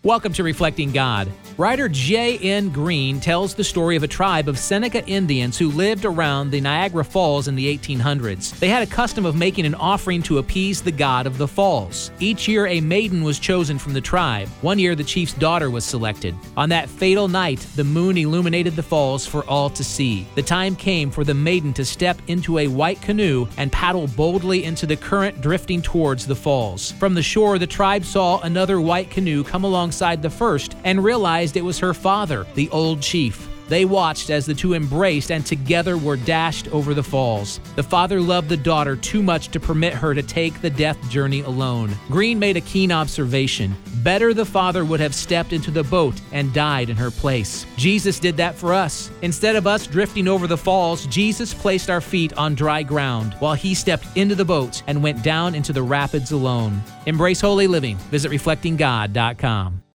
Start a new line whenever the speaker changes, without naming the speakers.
Welcome to Reflecting God. Writer J.N. Green tells the story of a tribe of Seneca Indians who lived around the Niagara Falls in the 1800s. They had a custom of making an offering to appease the god of the falls. Each year, a maiden was chosen from the tribe. One year, the chief's daughter was selected. On that fatal night, the moon illuminated the falls for all to see. The time came for the maiden to step into a white canoe and paddle boldly into the current drifting towards the falls. From the shore, the tribe saw another white canoe come alongside the first and realized it was her father, the old chief. They watched as the two embraced and together were dashed over the falls. The father loved the daughter too much to permit her to take the death journey alone. Green made a keen observation. Better the father would have stepped into the boat and died in her place. Jesus did that for us. Instead of us drifting over the falls, Jesus placed our feet on dry ground while he stepped into the boat and went down into the rapids alone. Embrace holy living. Visit reflectinggod.com.